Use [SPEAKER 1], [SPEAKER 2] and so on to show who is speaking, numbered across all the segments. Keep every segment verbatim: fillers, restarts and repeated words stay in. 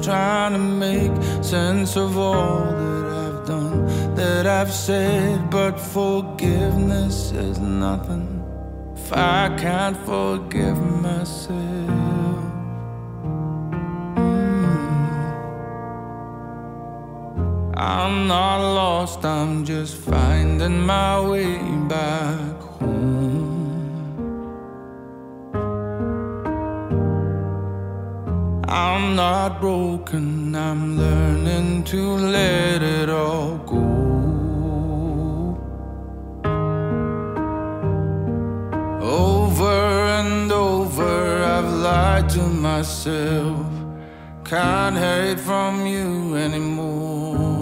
[SPEAKER 1] trying to make sense of all that I've done, that I've said. But forgiveness is nothing if I can't forgive myself. I'm not lost, I'm just finding my way back home. I'm not broken, I'm learning to let it all go. Over and over I've lied to myself. Can't hide from you anymore.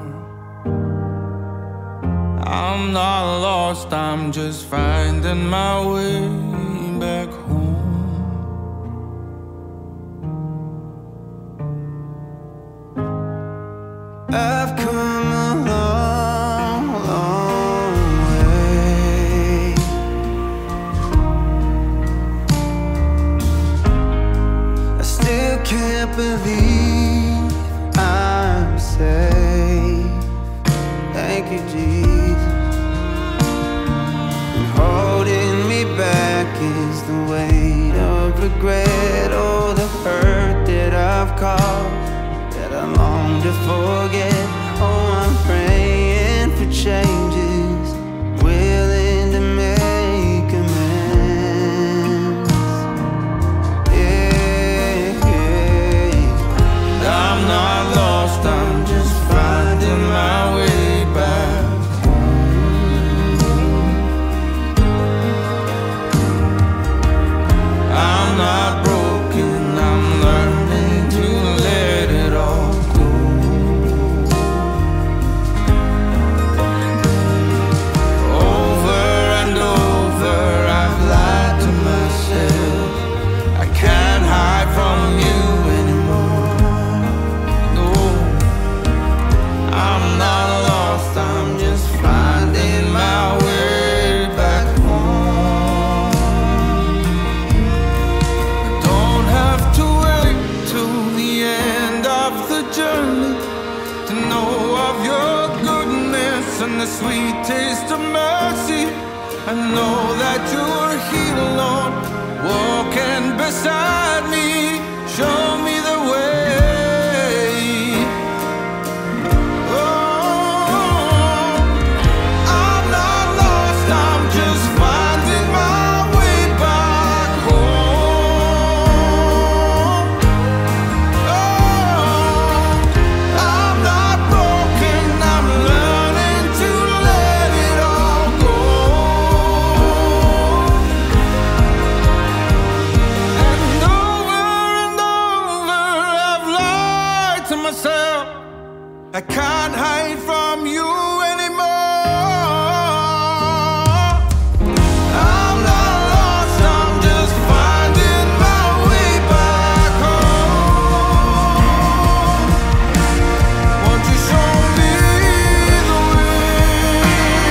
[SPEAKER 1] I'm not lost, I'm just finding my way back home.
[SPEAKER 2] I've come a long, long way. I still can't believe I'm safe. Thank you, Jesus. And holding me back is the weight of regret, all the hurt that I've caused, that I long to forget. Oh, I'm praying for changes, willing to make amends. Yeah, yeah.
[SPEAKER 1] I'm not lost, I'm just finding my way back home. I'm not broken, I'm learning to let it all go. Over and over I've lied to myself. I can't hide from you anymore. No, I'm not lost, I'm just finding my way back home. I don't have to wait till the end of the journey to know of your goodness and the sweet taste of mercy. I know that you're here, Lord, walking beside me. Show me the way. Oh, I'm not lost, I'm just finding my way back home. Oh, I'm not broken, I'm learning to let it all go. And over and over I've lied to myself. I can't hide from you anymore. I'm not lost, I'm just finding my way back home. Won't you show me the way?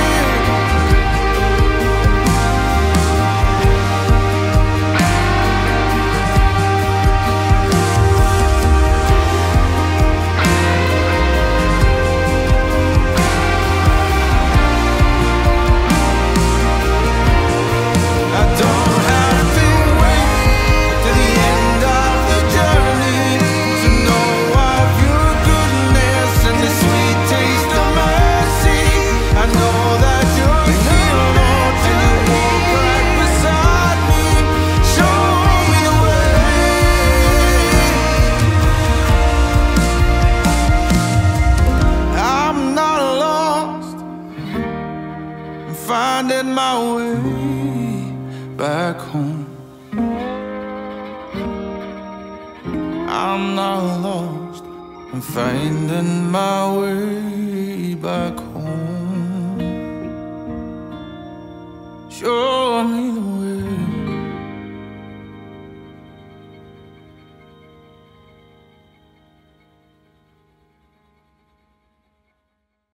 [SPEAKER 1] I don't have to wait to the end of the journey to know of your goodness and the sweet taste of mercy. I know that you're here, Lord, and you walk right beside me. Show me the way. I'm not lost, I'm finding my way back home. I'm not lost, I'm finding my way back home.